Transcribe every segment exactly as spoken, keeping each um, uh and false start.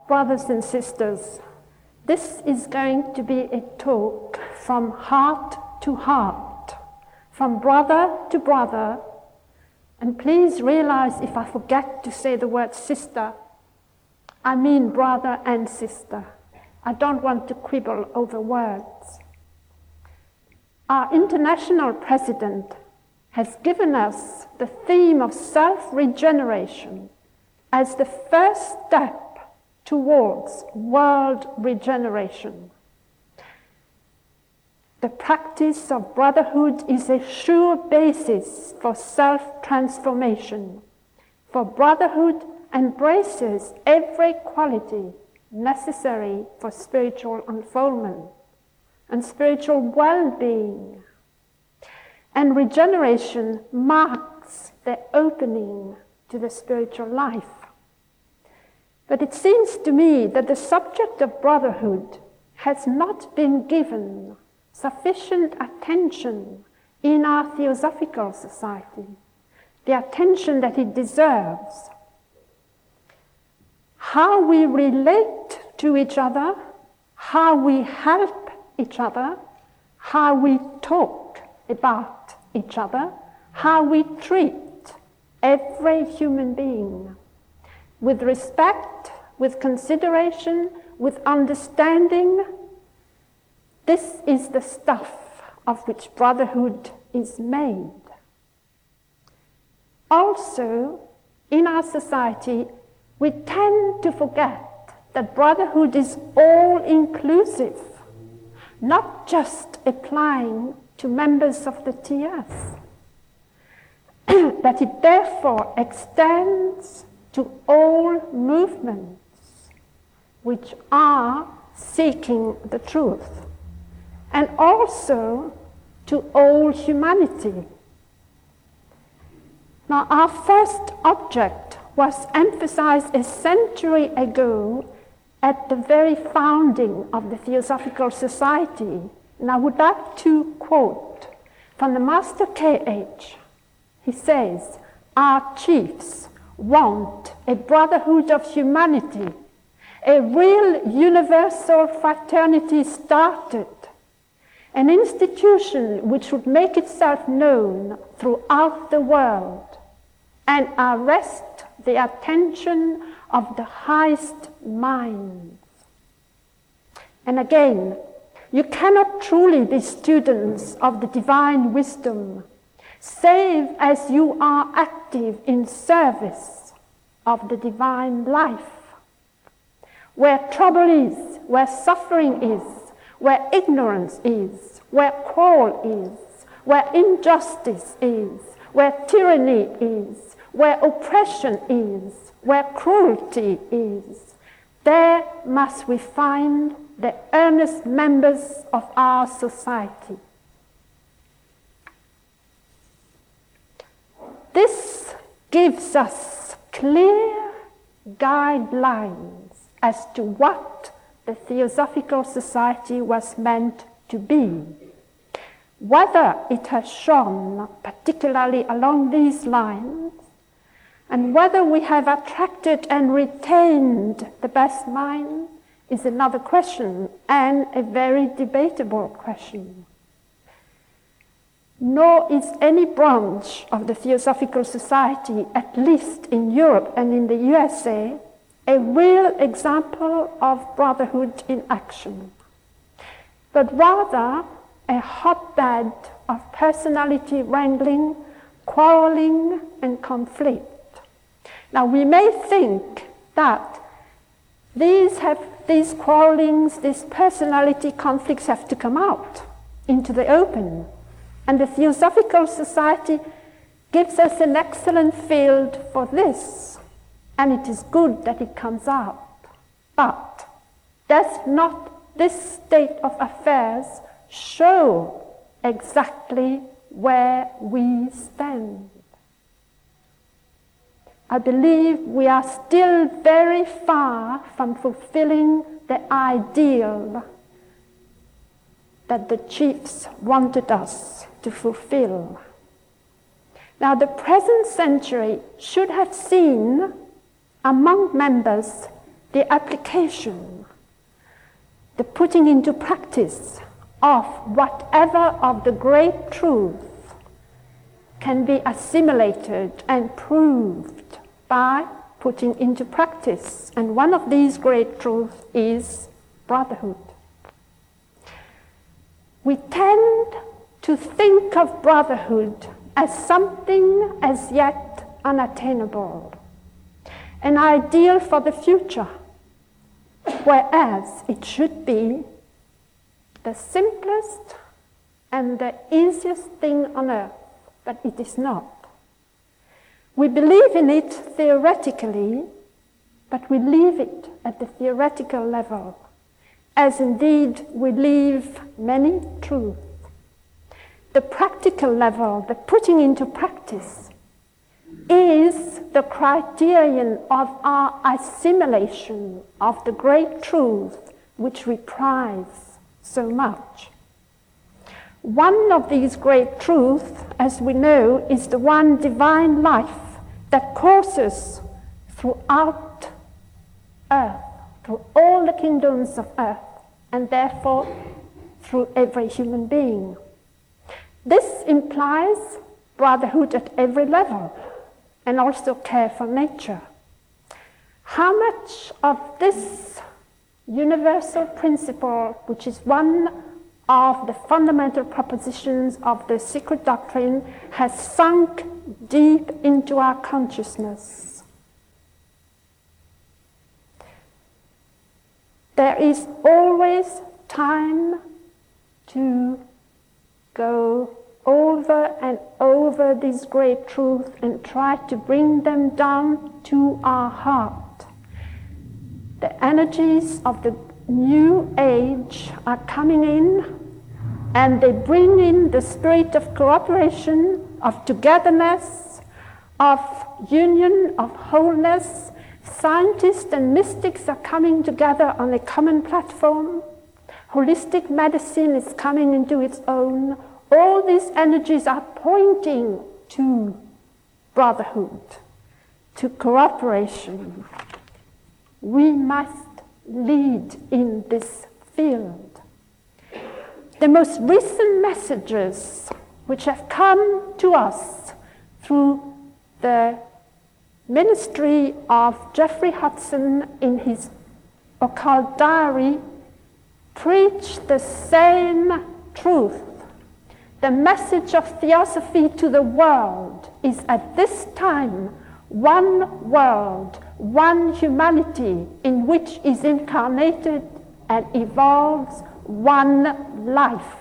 Brothers and sisters, this is going to be a talk from heart to heart, from brother to brother. And please realize if I forget to say the word sister, I mean brother and sister. I don't want to quibble over words. Our international president has given us the theme of self-regeneration as the first step towards world regeneration. The practice of brotherhood is a sure basis for self-transformation, for brotherhood embraces every quality necessary for spiritual unfoldment and spiritual well-being. And regeneration marks the opening to the spiritual life. But it seems to me that the subject of brotherhood has not been given sufficient attention in our Theosophical Society, the attention that it deserves. How we relate to each other, how we help each other, how we talk about each other, how we treat every human being with respect, with consideration, with understanding. This is the stuff of which brotherhood is made. Also, in our society, we tend to forget that brotherhood is all-inclusive, not just applying to members of the T S, that it therefore extends to all movements which are seeking the truth, and also to all humanity. Now, our first object was emphasized a century ago at the very founding of the Theosophical Society. And I would like to quote from the Master K H. He says, "Our chiefs want a brotherhood of humanity, a real universal fraternity started, an institution which would make itself known throughout the world and arrest the attention of the highest minds." And again, you cannot truly be students of the divine wisdom save as you are active in service of the divine life. Where trouble is, where suffering is, where ignorance is, where quarrel is, where injustice is, where tyranny is, where oppression is, where cruelty is, there must we find the earnest members of our society. This gives us clear guidelines as to what the Theosophical Society was meant to be. Whether it has shone particularly along these lines, and whether we have attracted and retained the best mind is another question, and a very debatable question. Nor is any branch of the Theosophical Society, at least in Europe and in the U S A, a real example of brotherhood in action, but rather a hotbed of personality wrangling, quarreling, and conflict. Now, we may think that these have these quarrelings, these personality conflicts have to come out into the open. And the Theosophical Society gives us an excellent field for this. And it is good that it comes out. But does not this state of affairs show exactly where we stand? I believe we are still very far from fulfilling the ideal that the chiefs wanted us to fulfill. Now, the present century should have seen among members the application, the putting into practice of whatever of the great truth can be assimilated and proved by putting into practice. And one of these great truths is brotherhood. We tend to think of brotherhood as something as yet unattainable, an ideal for the future, whereas it should be the simplest and the easiest thing on earth, but it is not. We believe in it theoretically, but we leave it at the theoretical level, as indeed we leave many truths. The practical level, the putting into practice, is the criterion of our assimilation of the great truth which we prize so much. One of these great truths, as we know, is the one divine life that courses throughout earth, through all the kingdoms of earth, and therefore through every human being. This implies brotherhood at every level, and also care for nature. How much of this universal principle, which is one of the fundamental propositions of the secret doctrine, has sunk deep into our consciousness? There is always time to go over and over these great truths and try to bring them down to our heart. The energies of the new age are coming in, and they bring in the spirit of cooperation, of togetherness, of union, of wholeness. Scientists and mystics are coming together on a common platform. Holistic medicine is coming into its own. All these energies are pointing to brotherhood, to cooperation. We must lead in this field. The most recent messages which have come to us through the ministry of Jeffrey Hudson in his occult diary preach the same truth. The message of theosophy to the world is at this time one world, one humanity in which is incarnated and evolves one life.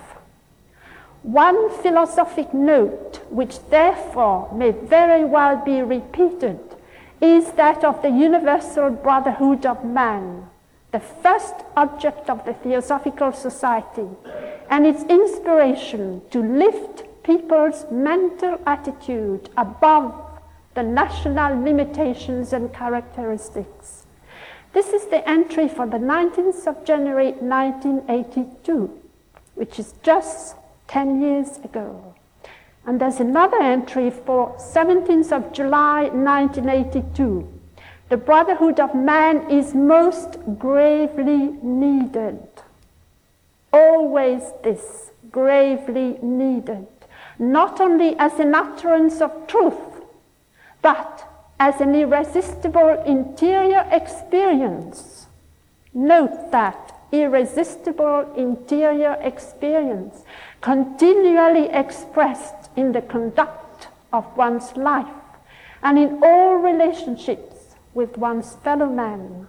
One philosophic note, which therefore may very well be repeated, is that of the universal brotherhood of man, the first object of the Theosophical Society, and its inspiration to lift people's mental attitude above the national limitations and characteristics. This is the entry for the nineteenth of January nineteen eighty-two, which is just ten years ago. And there's another entry for seventeenth of July nineteen eighty-two. The brotherhood of man is most gravely needed. Always this, gravely needed. Not only as an utterance of truth, but as an irresistible interior experience. Note that, irresistible interior experience, continually expressed in the conduct of one's life and in all relationships with one's fellow man.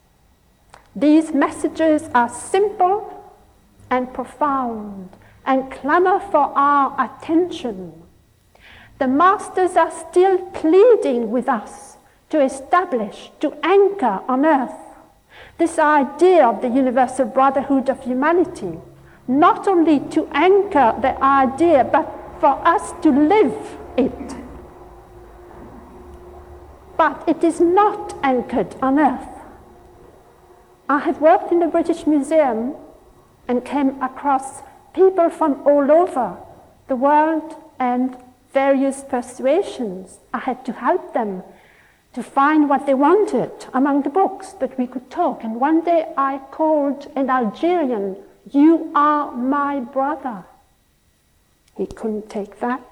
These messages are simple and profound and clamor for our attention. The masters are still pleading with us to establish, to anchor on earth this idea of the universal brotherhood of humanity. Not only to anchor the idea, but for us to live it. But it is not anchored on earth. I have worked in the British Museum and came across people from all over the world and various persuasions. I had to help them to find what they wanted among the books, but we could talk. And one day I called an Algerian, "You are my brother." He couldn't take that.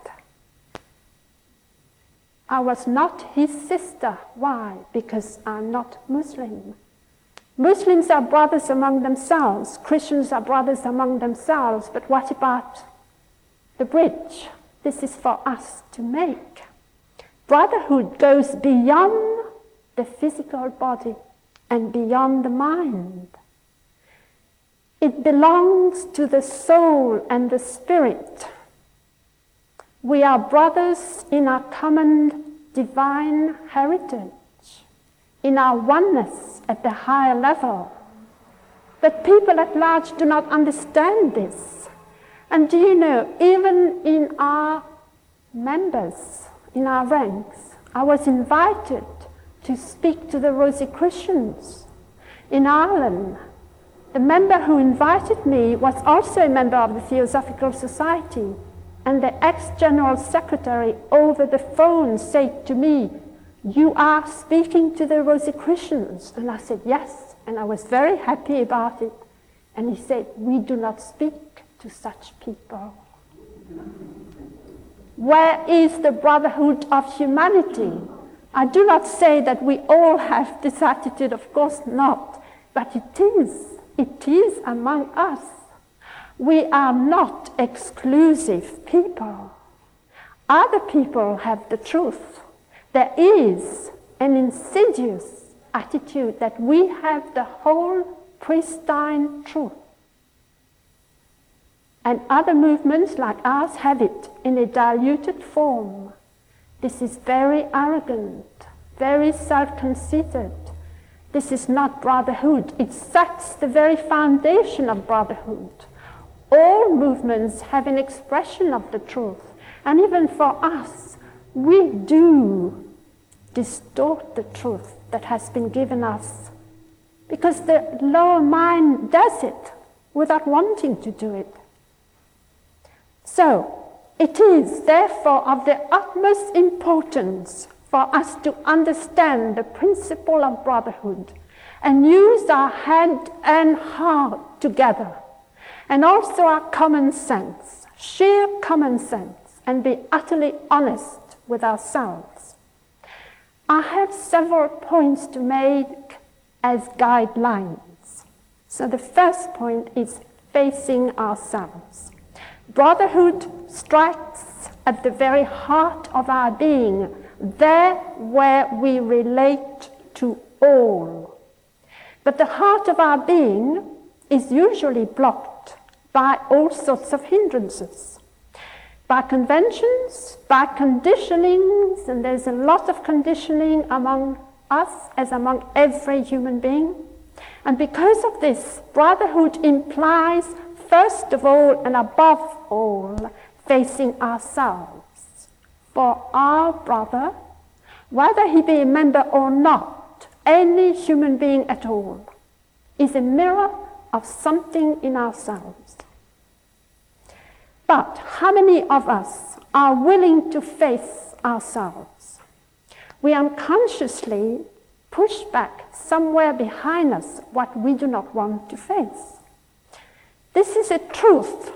I was not his sister. Why? Because I'm not Muslim. Muslims are brothers among themselves. Christians are brothers among themselves. But what about the bridge? This is for us to make. Brotherhood goes beyond the physical body and beyond the mind. It belongs to the soul and the spirit. We are brothers in our common divine heritage, in our oneness at the higher level. But people at large do not understand this. And do you know, even in our members, in our ranks, I was invited to speak to the Rosicrucians in Ireland. The member who invited me was also a member of the Theosophical Society, and the ex-general secretary over the phone said to me, "You are speaking to the Rosicrucians?" And I said, "Yes," and I was very happy about it. And he said, "We do not speak to such people." Where is the brotherhood of humanity? I do not say that we all have this attitude, of course not, but it is, it is among us. We are not exclusive people. Other people have the truth. There is an insidious attitude that we have the whole pristine truth. And other movements like ours have it in a diluted form. This is very arrogant, very self-conceited. This is not brotherhood. It sets the very foundation of brotherhood. All movements have an expression of the truth. And even for us, we do distort the truth that has been given us. Because the lower mind does it without wanting to do it. So, it is therefore of the utmost importance for us to understand the principle of brotherhood and use our head and heart together, and also our common sense, sheer common sense, and be utterly honest with ourselves. I have several points to make as guidelines. So the first point is facing ourselves. Brotherhood strikes at the very heart of our being, there where we relate to all. But the heart of our being is usually blocked by all sorts of hindrances. By conventions, by conditionings, and there's a lot of conditioning among us as among every human being. And because of this, brotherhood implies, first of all and above all, facing ourselves. For our brother, whether he be a member or not, any human being at all, is a mirror of something in ourselves. But how many of us are willing to face ourselves? We unconsciously push back somewhere behind us what we do not want to face. This is a truth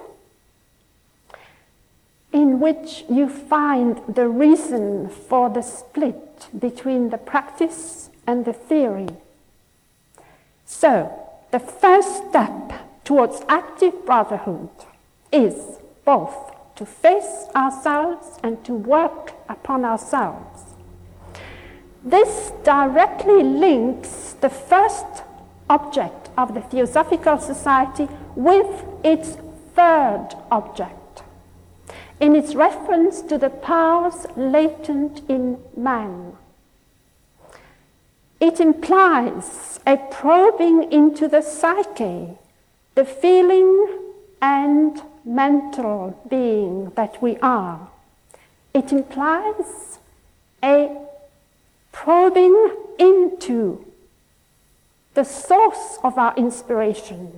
in which you find the reason for the split between the practice and the theory. So, the first step towards active brotherhood is both to face ourselves and to work upon ourselves. This directly links the first object of the Theosophical Society with its third object, in its reference to the powers latent in man. It implies a probing into the psyche, the feeling and mental being that we are. It implies a probing into the source of our inspiration,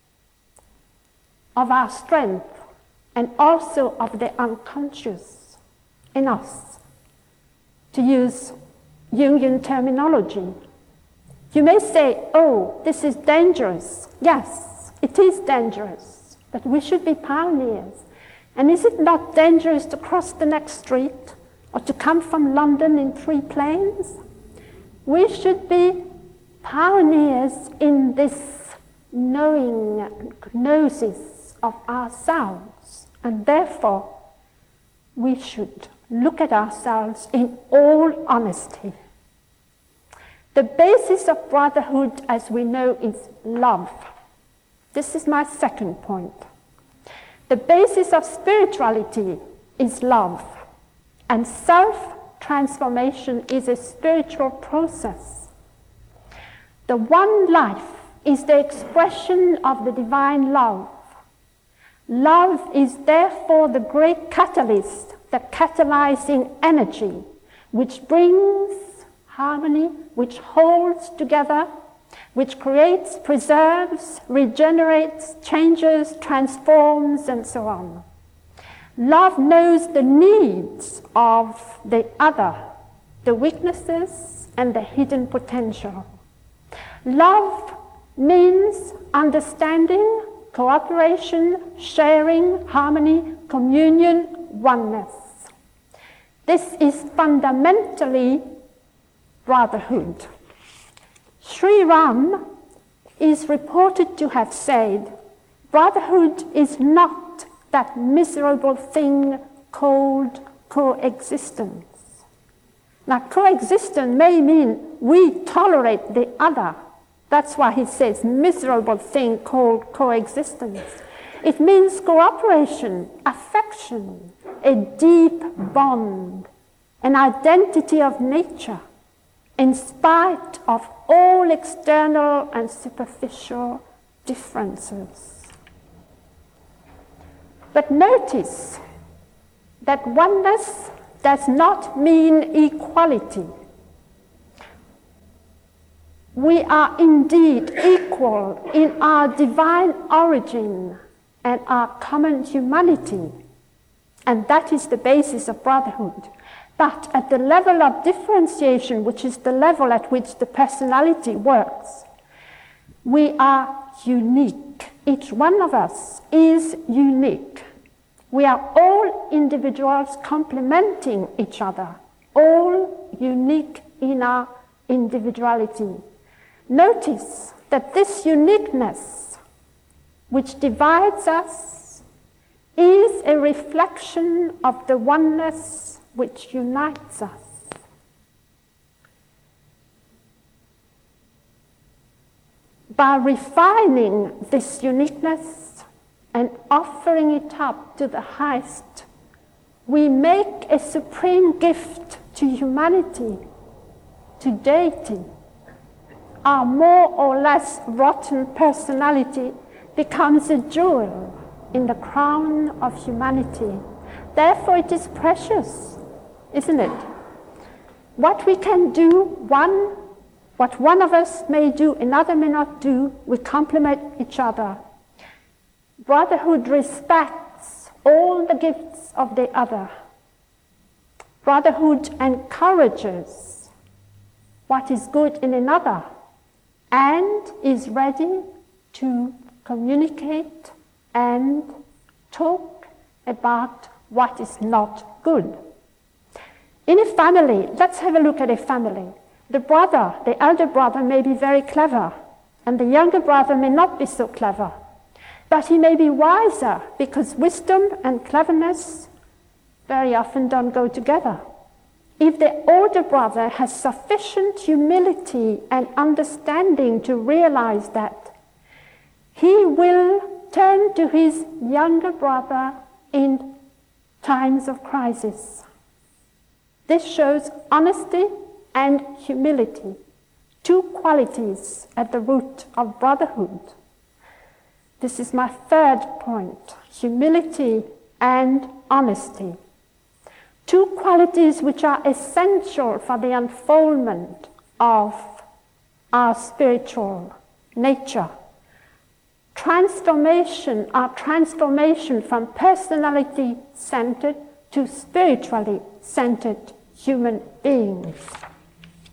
of our strength, and also of the unconscious in us, to use Jungian terminology. You may say, oh, this is dangerous. Yes, it is dangerous, but we should be pioneers. And is it not dangerous to cross the next street or to come from London in three planes? We should be pioneers in this knowing, gnosis of ourselves, and therefore we should look at ourselves in all honesty. The basis of brotherhood, as we know, is love. This is my second point. The basis of spirituality is love, and self-transformation is a spiritual process. The one life is the expression of the divine love. Love is therefore the great catalyst, the catalyzing energy, which brings harmony, which holds together, which creates, preserves, regenerates, changes, transforms, and so on. Love knows the needs of the other, the weaknesses and the hidden potential. Love means understanding, cooperation, sharing, harmony, communion, oneness. This is fundamentally brotherhood. Sri Ram is reported to have said, brotherhood is not that miserable thing called coexistence. Now, coexistence may mean we tolerate the other. That's why he says miserable thing called coexistence. It means cooperation, affection, a deep bond, an identity of nature, in spite of all external and superficial differences. But notice that oneness does not mean equality. We are indeed equal in our divine origin and our common humanity, and that is the basis of brotherhood. But at the level of differentiation, which is the level at which the personality works, we are unique. Each one of us is unique. We are all individuals complementing each other, all unique in our individuality. Notice that this uniqueness, which divides us, is a reflection of the oneness which unites us. By refining this uniqueness and offering it up to the highest, we make a supreme gift to humanity, to deity. Our more or less rotten personality becomes a jewel in the crown of humanity. Therefore, it is precious, isn't it? What we can do, one, what one of us may do, another may not do, we complement each other. Brotherhood respects all the gifts of the other. Brotherhood encourages what is good in another and is ready to communicate and talk about what is not good. In a family, let's have a look at a family. The brother, the elder brother may be very clever, and the younger brother may not be so clever. But he may be wiser, because wisdom and cleverness very often don't go together. If the older brother has sufficient humility and understanding to realize that, he will turn to his younger brother in times of crisis. This shows honesty and humility, two qualities at the root of brotherhood. This is my third point, humility and honesty. Two qualities which are essential for the unfoldment of our spiritual nature. Transformation, our transformation from personality-centered to spiritually centered human beings.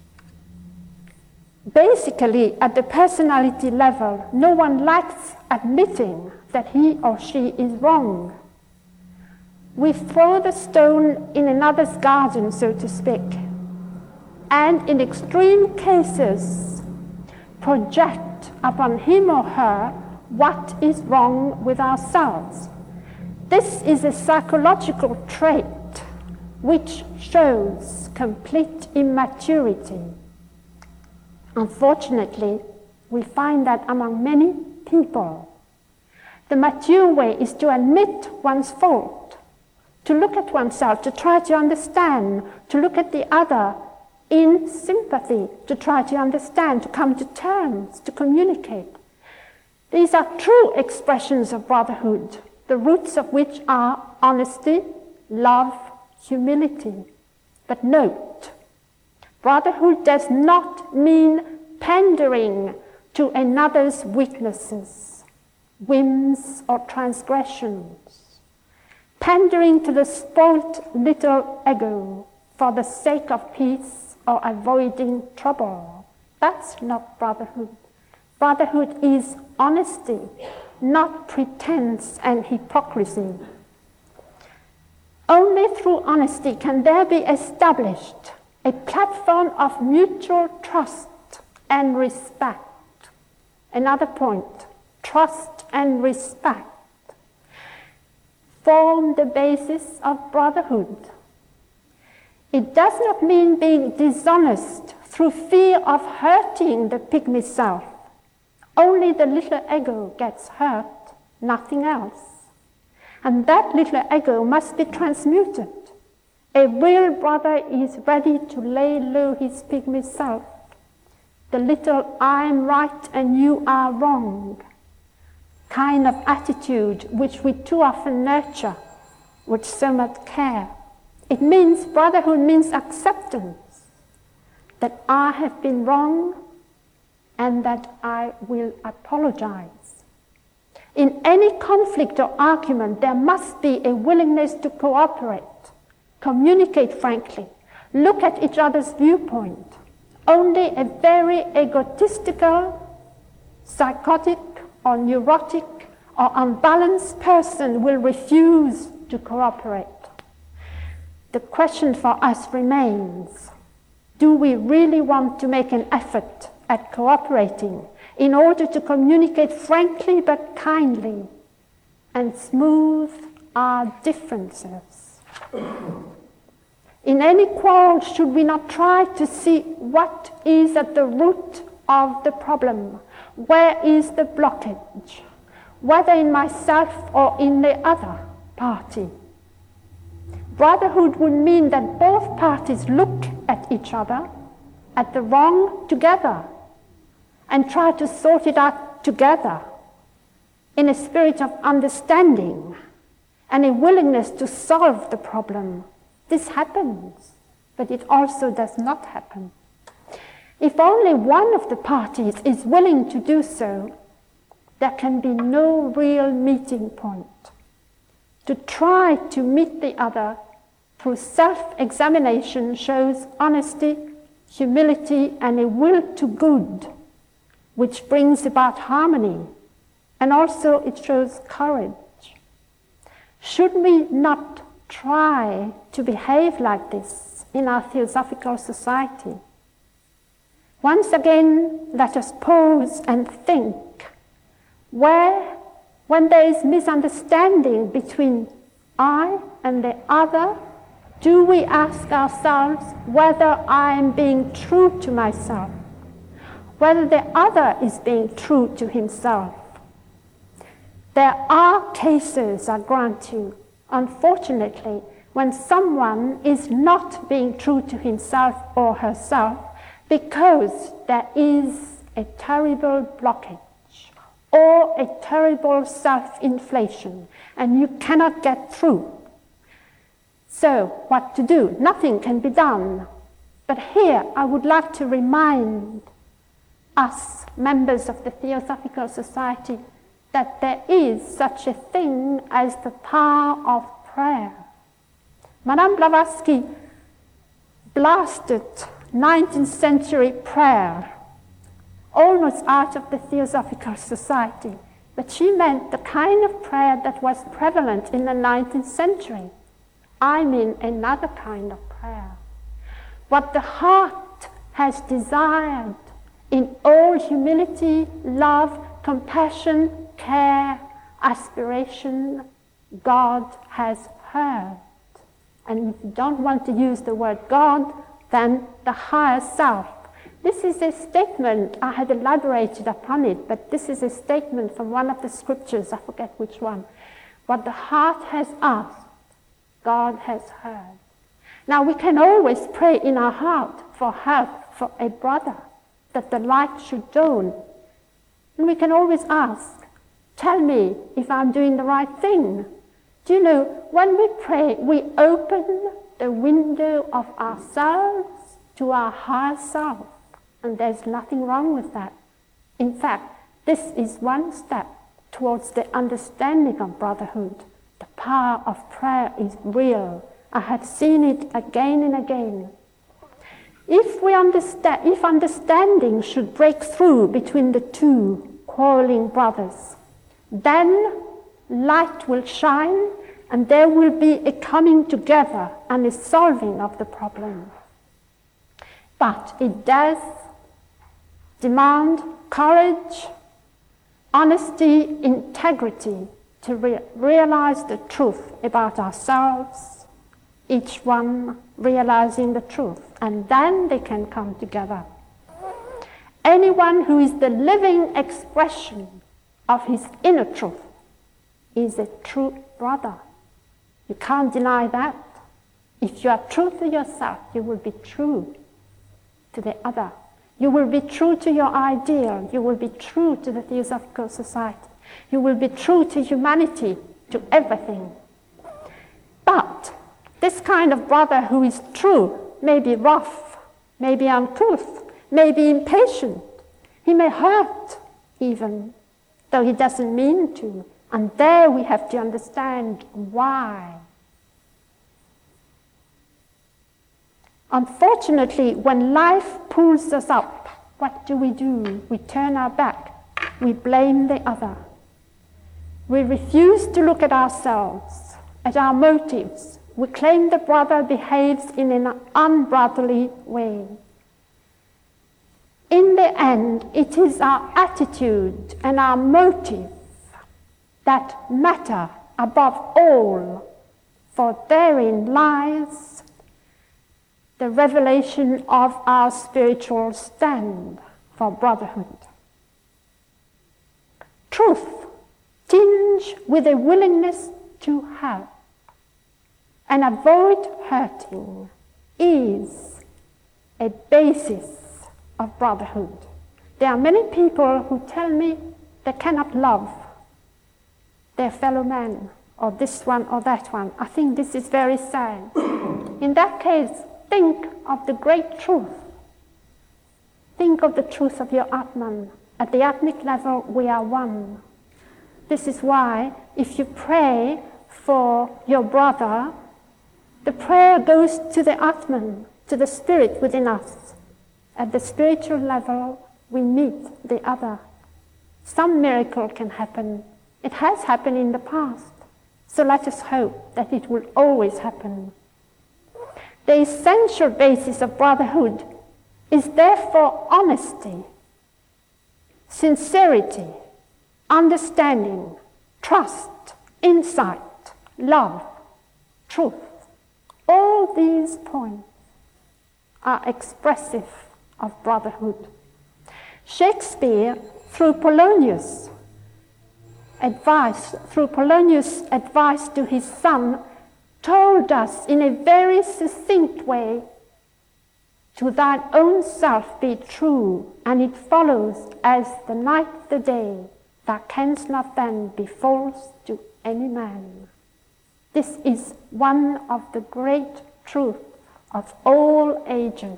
Basically, at the personality level, no one likes admitting that he or she is wrong. We throw the stone in another's garden, so to speak, and in extreme cases, project upon him or her what is wrong with ourselves. This is a psychological trait which shows complete immaturity. Unfortunately, we find that among many people. The mature way is to admit one's fault, to look at oneself, to try to understand, to look at the other in sympathy, to try to understand, to come to terms, to communicate. These are true expressions of brotherhood, the roots of which are honesty, love, humility. But note, brotherhood does not mean pandering to another's weaknesses, whims, or transgressions. Pandering to the spoilt little ego for the sake of peace or avoiding trouble. That's not brotherhood. Brotherhood is honesty, not pretense and hypocrisy. Only through honesty can there be established a platform of mutual trust and respect. Another point, trust and respect form the basis of brotherhood. It does not mean being dishonest through fear of hurting the pygmy self. Only the little ego gets hurt, nothing else. And that little ego must be transmuted. A real brother is ready to lay low his pygmy self. The little I am right and you are wrong kind of attitude which we too often nurture with so much care. It means, brotherhood means acceptance that I have been wrong and that I will apologize. In any conflict or argument, there must be a willingness to cooperate, communicate frankly, look at each other's viewpoint. Only a very egotistical, psychotic, or neurotic, or unbalanced person will refuse to cooperate. The question for us remains, do we really want to make an effort at cooperating in order to communicate frankly but kindly and smooth our differences? In any quarrel, should we not try to see what is at the root of the problem? Where is the blockage? Whether in myself or in the other party. Brotherhood would mean that both parties look at each other, at the wrong together, and try to sort it out together in a spirit of understanding and a willingness to solve the problem. This happens, but it also does not happen. If only one of the parties is willing to do so, there can be no real meeting point. To try to meet the other through self-examination shows honesty, humility, and a will to good, which brings about harmony, and also it shows courage. Should we not try to behave like this in our theosophical society? Once again, let us pause and think, where, when there is misunderstanding between I and the other, do we ask ourselves whether I am being true to myself, whether the other is being true to himself? There are cases, I grant you, unfortunately, when someone is not being true to himself or herself because there is a terrible blockage or a terrible self-inflation, and you cannot get through. So, what to do? Nothing can be done. But here, I would like to remind us, members of the Theosophical Society, that there is such a thing as the power of prayer. Madame Blavatsky blasted nineteenth century prayer almost out of the Theosophical Society. But she meant the kind of prayer that was prevalent in the nineteenth century. I mean another kind of prayer. What the heart has desired in all humility, love, compassion, care, aspiration, God has heard. And if you don't want to use the word God, then the higher self. This is a statement, I have elaborated upon it, but this is a statement from one of the scriptures, I forget which one. What the heart has asked, God has heard. Now we can always pray in our heart for help for a brother, that the light should dawn. And we can always ask, tell me if I'm doing the right thing. Do you know, when we pray, we open the window of ourselves to our higher self. And there's nothing wrong with that. In fact, this is one step towards the understanding of brotherhood. The power of prayer is real. I have seen it again and again. If we understand, if understanding should break through between the two quarreling brothers, then light will shine and there will be a coming together and a solving of the problem. But it does demand courage, honesty, integrity to re- realize the truth about ourselves, each one realizing the truth, and then they can come together. Anyone who is the living expression of his inner truth is a true brother. You can't deny that. If you are true to yourself, you will be true to the other. You will be true to your ideal. You will be true to the Theosophical Society. You will be true to humanity, to everything. But this kind of brother who is true may be rough, may be uncouth, may be impatient. He may hurt even, though he doesn't mean to. And there we have to understand why. Unfortunately, when life pulls us up, what do we do? We turn our back. We blame the other. We refuse to look at ourselves, at our motives. We claim the brother behaves in an unbrotherly way. In the end, it is our attitude and our motive that matter above all, for therein lies the revelation of our spiritual stand for brotherhood. Truth, tinged with a willingness to help and avoid hurting, is a basis of brotherhood. There are many people who tell me they cannot love their fellow man, or this one or that one. I think this is very sad. In that case, think of the great truth. Think of the truth of your Atman. At the Atmic level, we are one. This is why, if you pray for your brother, the prayer goes to the Atman, to the spirit within us. At the spiritual level, we meet the other. Some miracle can happen. It has happened in the past. So let us hope that it will always happen. The essential basis of brotherhood is therefore honesty, sincerity, understanding, trust, insight, love, truth. All these points are expressive of brotherhood. Shakespeare, through Polonius, advice, through Polonius' advice to his son, told us in a very succinct way, to thine own self be true, and it follows as the night the day, thou canst not then be false to any man. This is one of the great truths of all ages.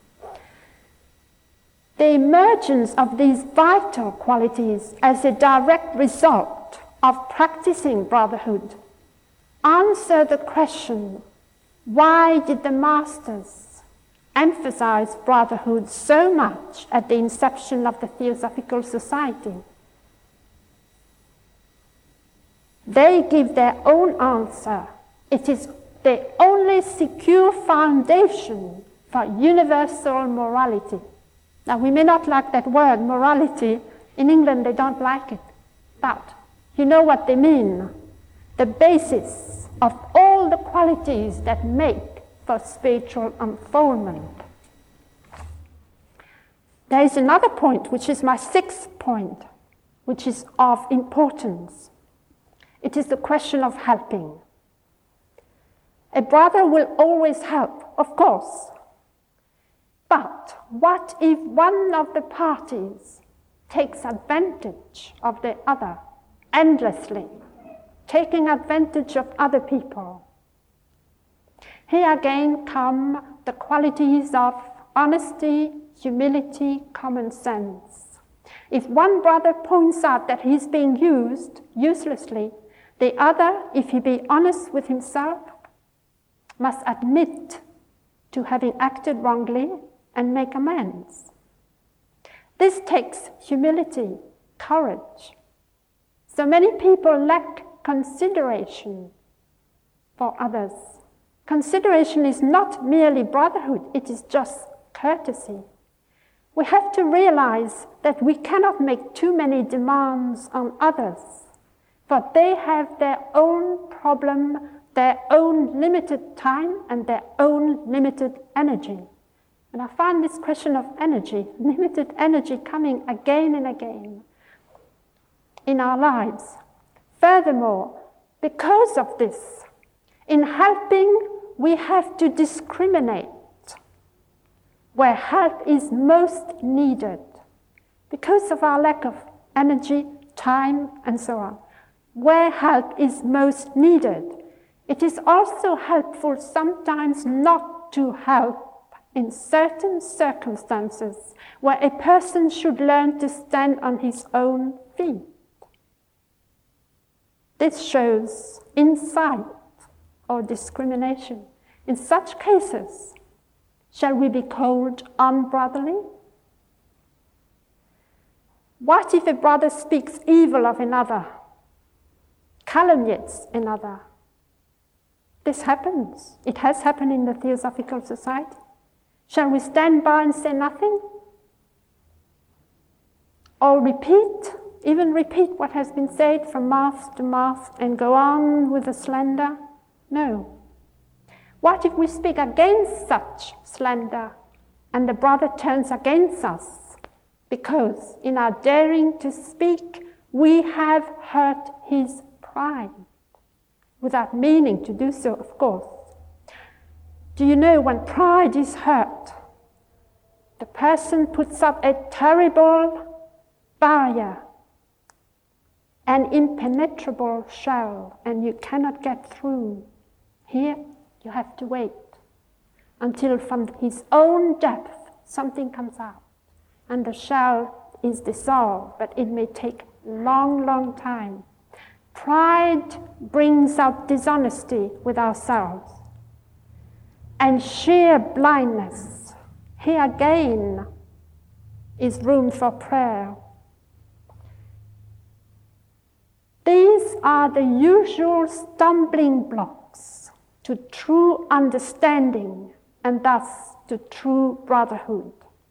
The emergence of these vital qualities as a direct result of practicing brotherhood answer the question, why did the masters emphasized brotherhood so much at the inception of the Theosophical Society. They give their own answer. It is the only secure foundation for universal morality. Now, we may not like that word, morality. In England, they don't like it. But you know what they mean. The basis of all the qualities that make for spiritual unfoldment. There is another point, which is my sixth point, which is of importance. It is the question of helping. A brother will always help, of course. But what if one of the parties takes advantage of the other endlessly, taking advantage of other people? Here again come the qualities of honesty, humility, common sense. If one brother points out that he's being used uselessly, the other, if he be honest with himself, must admit to having acted wrongly and make amends. This takes humility, courage. So many people lack consideration for others. Consideration is not merely brotherhood, it is just courtesy. We have to realize that we cannot make too many demands on others, for they have their own problem, their own limited time, and their own limited energy. And I find this question of energy, limited energy, coming again and again in our lives. Furthermore, because of this, in helping, we have to discriminate where help is most needed because of our lack of energy, time, and so on. Where help is most needed, it is also helpful sometimes not to help in certain circumstances where a person should learn to stand on his own feet. This shows insight or discrimination. In such cases, shall we be called unbrotherly? What if a brother speaks evil of another, calumniates another? This happens. It has happened in the Theosophical Society. Shall we stand by and say nothing? Or repeat, even repeat what has been said from mouth to mouth and go on with the slander? No. What if we speak against such slander and the brother turns against us because in our daring to speak we have hurt his pride without meaning to do so, of course? Do you know when pride is hurt, the person puts up a terrible barrier, an impenetrable shell, and you cannot get through. Here, you have to wait until from his own depth something comes out and the shell is dissolved, but it may take long, long time. Pride brings out dishonesty with ourselves and sheer blindness. Here again is room for prayer. These are the usual stumbling blocks to true understanding and thus to true brotherhood.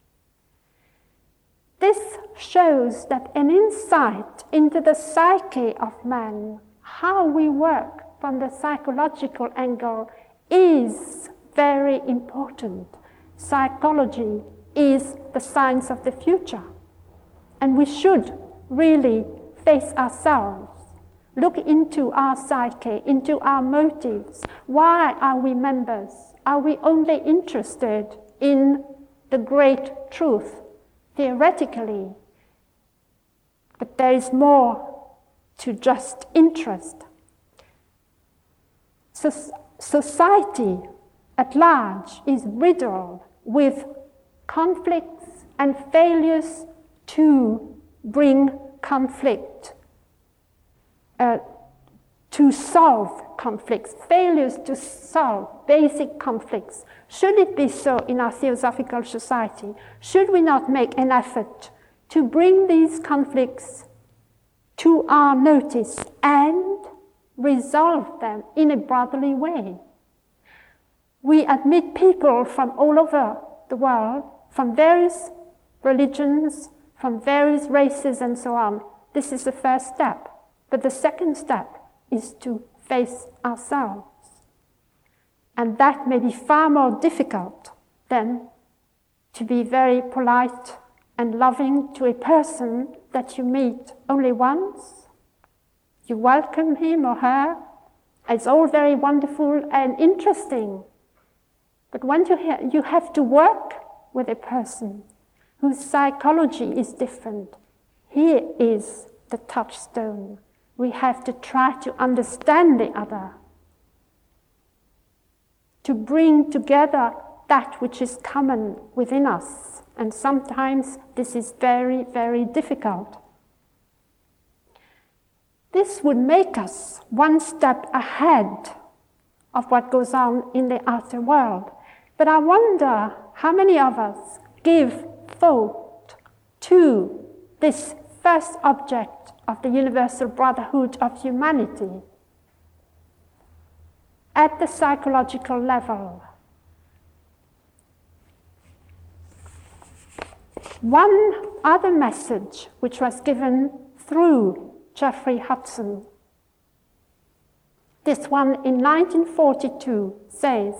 This shows that an insight into the psyche of man, how we work from the psychological angle, is very important. Psychology is the science of the future, and we should really face ourselves. Look into our psyche, into our motives. Why are we members? Are we only interested in the great truth, theoretically? But there is more to just interest. So, society at large is riddled with conflicts and failures to bring conflict Uh, to solve conflicts, failures to solve basic conflicts. Should it be so in our theosophical society? Should we not make an effort to bring these conflicts to our notice and resolve them in a brotherly way? We admit people from all over the world, from various religions, from various races and so on. This is the first step. But the second step is to face ourselves. And that may be far more difficult than to be very polite and loving to a person that you meet only once. You welcome him or her. It's all very wonderful and interesting. But when you, ha- you have to work with a person whose psychology is different, here is the touchstone. We have to try to understand the other, to bring together that which is common within us. And sometimes this is very, very difficult. This would make us one step ahead of what goes on in the outer world. But I wonder how many of us give thought to this first object of the universal brotherhood of humanity at the psychological level. One other message which was given through Jeffrey Hudson, this one in nineteen forty-two, says,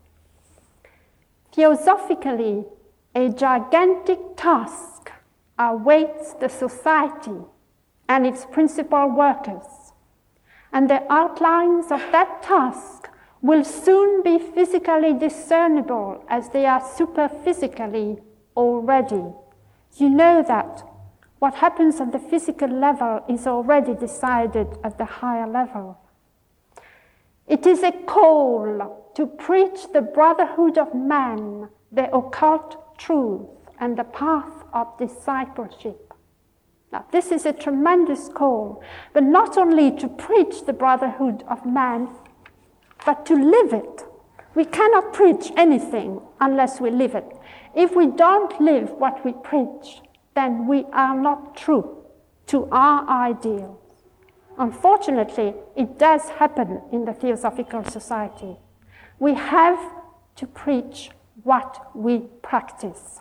"Theosophically, a gigantic task awaits the society and its principal workers, and the outlines of that task will soon be physically discernible as they are superphysically already." You know that what happens at the physical level is already decided at the higher level. It is a call to preach the brotherhood of man, the occult truth, and the path of discipleship. Now, this is a tremendous call, but not only to preach the brotherhood of man, but to live it. We cannot preach anything unless we live it. If we don't live what we preach, then we are not true to our ideals. Unfortunately, it does happen in the Theosophical Society. We have to preach what we practice.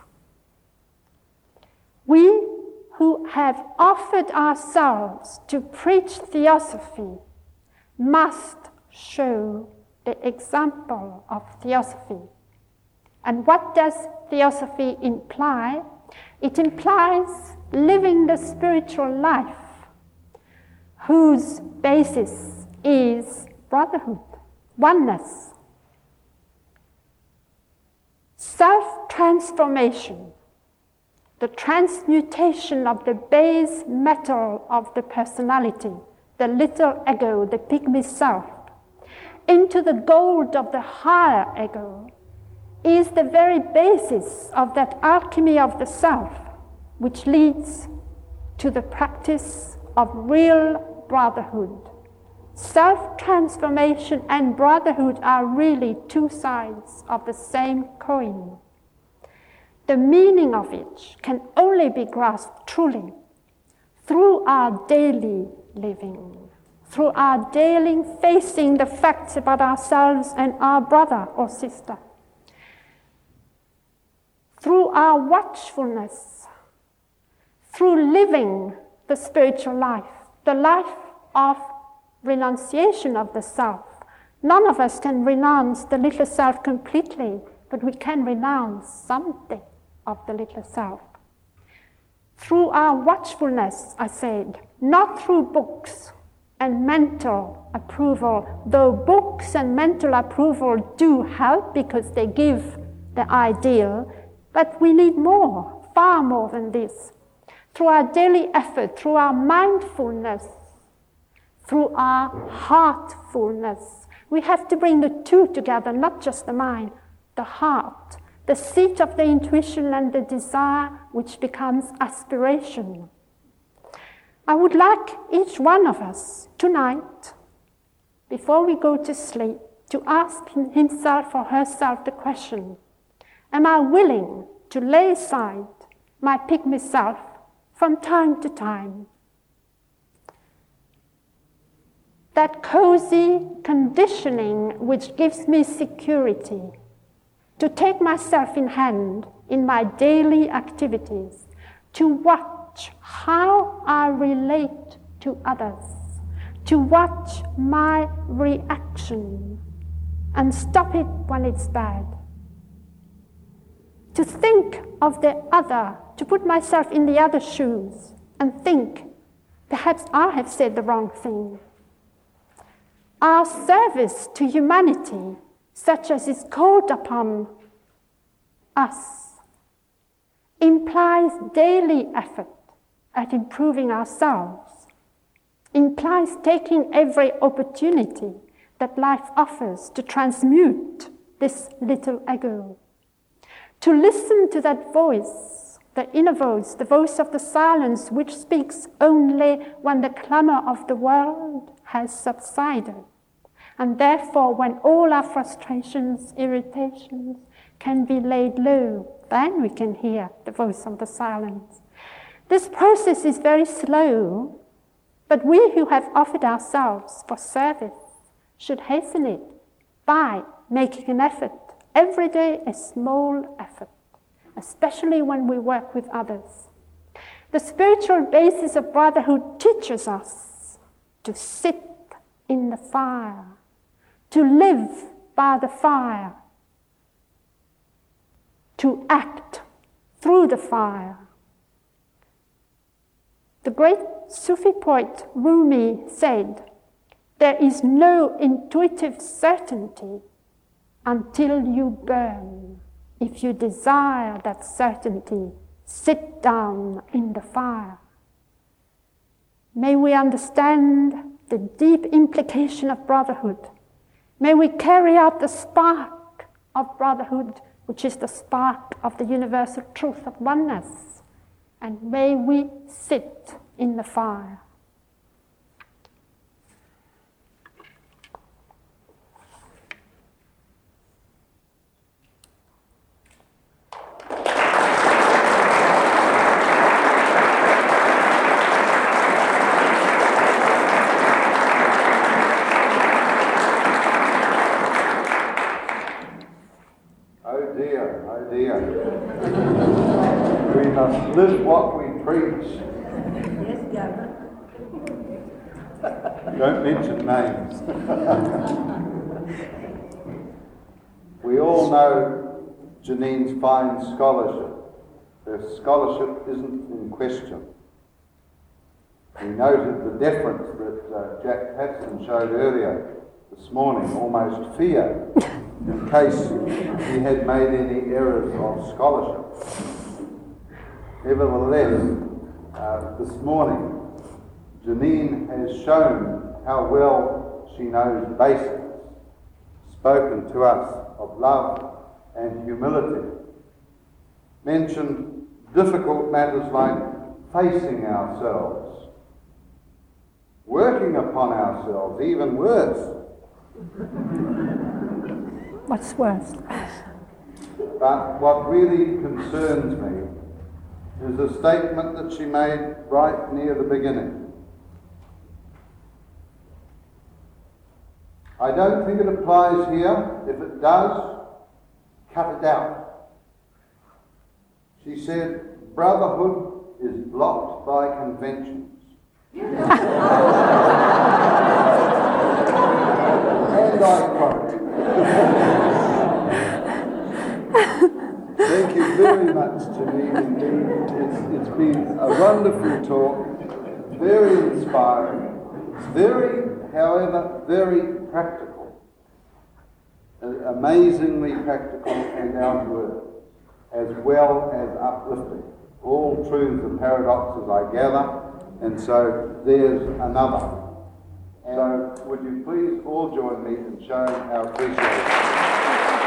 We who have offered ourselves to preach theosophy must show the example of theosophy. And what does theosophy imply? It implies living the spiritual life whose basis is brotherhood, oneness, self-transformation, the transmutation of the base metal of the personality, the little ego, the pygmy self, into the gold of the higher ego, is the very basis of that alchemy of the self, which leads to the practice of real brotherhood. Self-transformation and brotherhood are really two sides of the same coin. The meaning of which can only be grasped truly through our daily living, through our daily facing the facts about ourselves and our brother or sister, through our watchfulness, through living the spiritual life, the life of renunciation of the self. None of us can renounce the little self completely, but we can renounce something of the little self. Through our watchfulness, I said, not through books and mental approval, though books and mental approval do help because they give the ideal, but we need more, far more than this. Through our daily effort, through our mindfulness, through our heartfulness. We have to bring the two together, not just the mind, the heart, the seat of the intuition and the desire, which becomes aspiration. I would like each one of us tonight before we go to sleep, to ask himself or herself the question, am I willing to lay aside my pygmy self from time to time? That cozy conditioning which gives me security, to take myself in hand in my daily activities, to watch how I relate to others, to watch my reaction and stop it when it's bad, to think of the other, to put myself in the other's shoes and think, perhaps I have said the wrong thing. Our service to humanity, such as is called upon us, implies daily effort at improving ourselves, implies taking every opportunity that life offers to transmute this little ego, to listen to that voice, the inner voice, the voice of the silence which speaks only when the clamor of the world has subsided, and therefore when all our frustrations, irritations can be laid low, then we can hear the voice of the silence. This process is very slow, but we who have offered ourselves for service should hasten it by making an effort, every day a small effort, especially when we work with others. The spiritual basis of brotherhood teaches us to sit in the fire, to live by the fire, to act through the fire. The great Sufi poet Rumi said, "There is no intuitive certainty until you burn. If you desire that certainty, sit down in the fire." May we understand the deep implication of brotherhood. May we carry out the spark of brotherhood, which is the spark of the universal truth of oneness. And may we sit in the fire. We must live what we preach. Yes, Governor. Don't mention names. We all know Janine's fine scholarship. Her scholarship isn't in question. We noted the deference that uh, Jack Patson showed earlier this morning, almost fear, in case he had made any errors of scholarship. Nevertheless, uh, this morning, Janine has shown how well she knows basics, spoken to us of love and humility, mentioned difficult matters like facing ourselves, working upon ourselves, even worse. What's worse? But what really concerns me is a statement that she made right near the beginning. I don't think it applies here. If it does, cut it out. She said, brotherhood is blocked by conventions. And I quote. Thank you very much, Janine. It's, it's been a wonderful talk, very inspiring, very, however, very practical, amazingly practical and down to earth, as well as uplifting. All truths and paradoxes, I gather, and so there's another. And so would you please all join me in showing our appreciation.